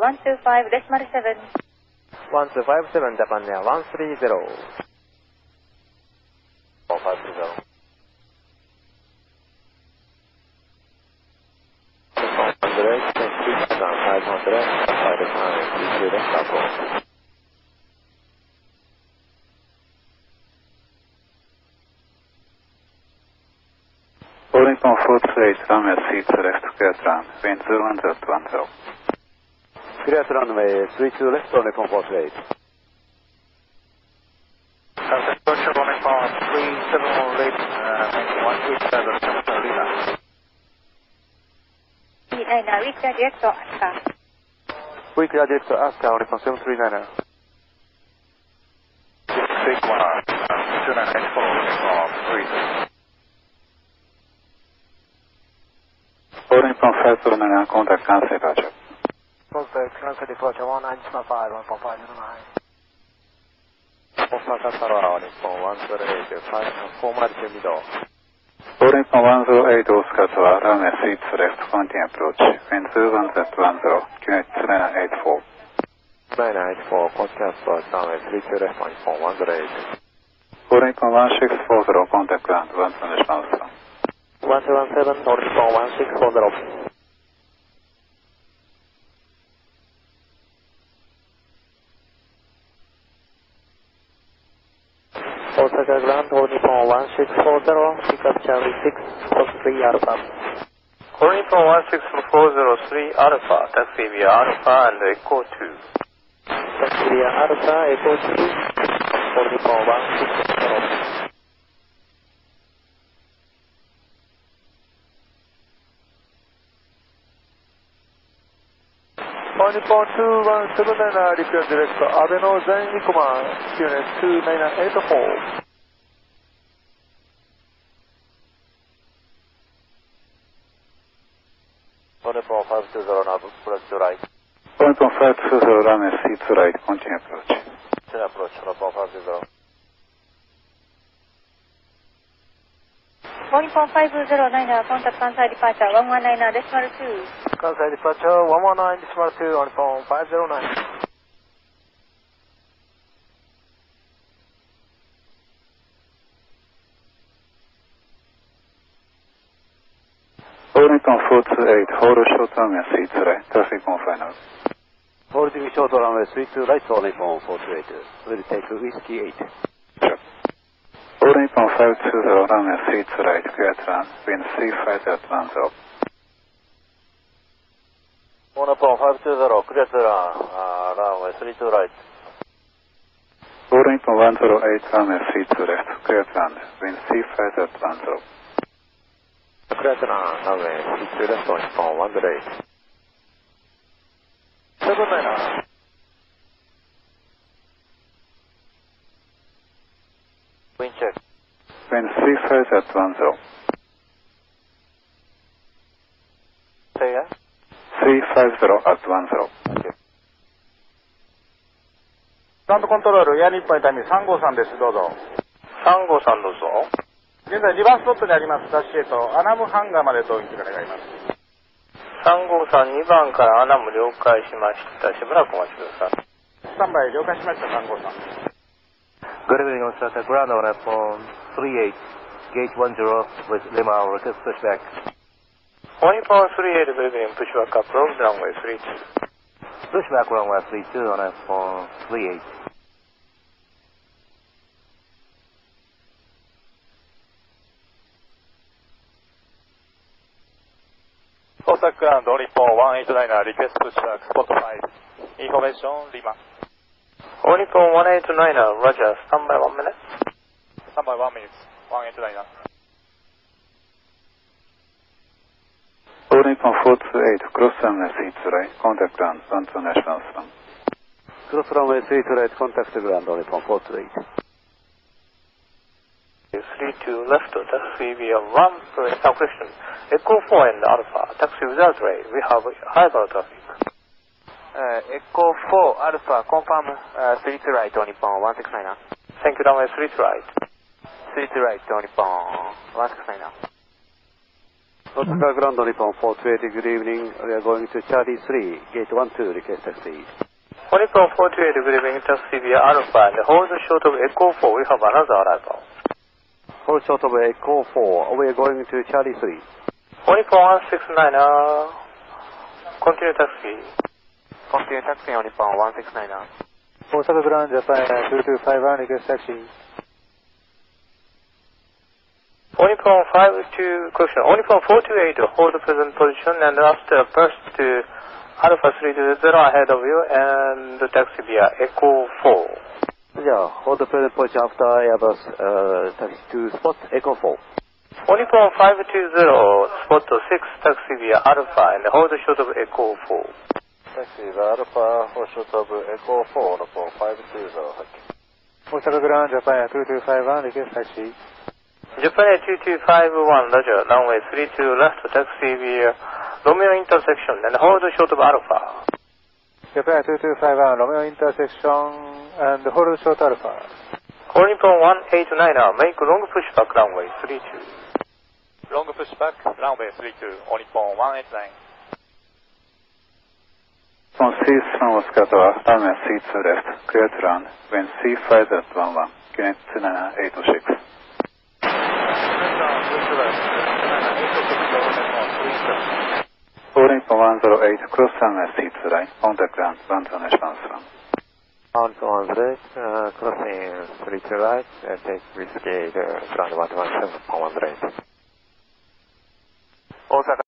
125.7 1257 Japan Air 130 450 Boarding from 428, runway seats left, clear to run, wind 01020. Clear to runway 32 left, Nippon 428. Departure Nippon 371 late, 127 Capital Lima. we clear direct to Asuka. We clear direct to Asuka, Nippon 739er. 661, 2984, Nippon 30. Boarding from 509, contact cancel departure. Contact cancel departure 1955, 1.509. Osaka Tower, Nippon 108, 402 middle. Boarding from 108, Osaka Tower, runway seats left, continue approach, wind 01020, QNH 2984. 2984, contact runway 32 left, Nippon 108. Boarding from 1640, contact ground, 12 National 117, Nippon 1640. Osaka Ground, Nippon 1640, pick up Charlie 643 Alpha. Nippon 16403 Alpha, taxi via Alpha and Echo 2. Taxi via Alpha, Echo 2, Nippon 160. Nippon 2179, repair director, Abeno Zen Ikoma, QNS 2984. Nippon 520, now approach to right. Nippon 520, runway seats right, continue approach. Continue approach, Nippon 520. Nippon 509, contact Kansai departure 119.2. Kansai departure 119.2, Nippon 509. Nippon 428, hold short runway seats right, traffic on final. Holding short runway 32 right, Nippon 428. Will take Whiskey 8. Sure. Nippon 520, runway seats right, clear to run, wind 35.10. Nippon 520, clear to run, runway 32 right. Nippon 108, runway seats left, clear to run, wind 35.10. Clear to run, runway 32 left, Nippon 108. 799. Wind check. Wind 35.10. Say again? 350 Thank you. スタンドコントロール、エア日本痛み353です。どうぞ。 353どうぞ。 現在リバースロットでありますダッシュへとアナムハンガーまで投撃が願います。 353、2番からアナム了解しました。しばらくお待ちください。 スタンバイ了解しました。353。 Good evening, Osaka Ground on Nippon 38, gate 10 with Lima, request pushback. Nippon 38, good evening, pushback approach, runway 32. Pushback runway 32 on Nippon 38. Osaka Ground, Nippon 189, request pushback, spot 5. Information, Lima. Nippon 189, roger, stand by 1 minute. Stand by 1 minute, 189. Nippon 428, cross runway seats right, contact ground, 12 National 1. Cross runway 32 right, contact ground on Nippon 428. 32 left, taxi via 1, question. Echo 4 and Alpha, taxi without ray, we have high bar traffic. Echo 4 Alpha, confirm 32 right on Nippon 169. Thank you, runway 32 right. 32 right on Nippon 169. Osaka Grand Nippon 428, good evening. We are going to Charlie 3, gate 12, request taxi. Nippon 428, good evening, taxi via Alpha, and hold short of Echo 4, we have another arrival. Hold short of Echo 4, we are going to Charlie 3. Nippon 169, continue taxi. Continue taxi on Nippon 169. Osaka Grand Japan 2251, request taxi. Nippon 428, hold the present position and after burst to Alpha 320 ahead of you and the taxi via Echo 4. じゃあ、hold the present position after Airbus taxi to spot Echo 4. Nippon 520, spot 6 taxi via Alpha and hold short of Echo 4. Taxi via Alpha, hold short of Echo 4, Nippon 520. Osaka Grand Japan 2251, request taxi. Japan 2251, Roger, runway 32 left, taxi via Romeo intersection and hold short of Alpha. Japan 2251, Romeo intersection and hold short Alpha. Nippon 189, make long pushback runway 32. Long pushback, runway 32, Nippon 189. On C7 Oscar Tower, runway C2 left, clear to land, wind C5 at 11, QNH 2786. All Nippon 108, cross runway C2 line, contact ground 120 1. On 108, crossing 32 right, take whiskey, ground 117 on 108.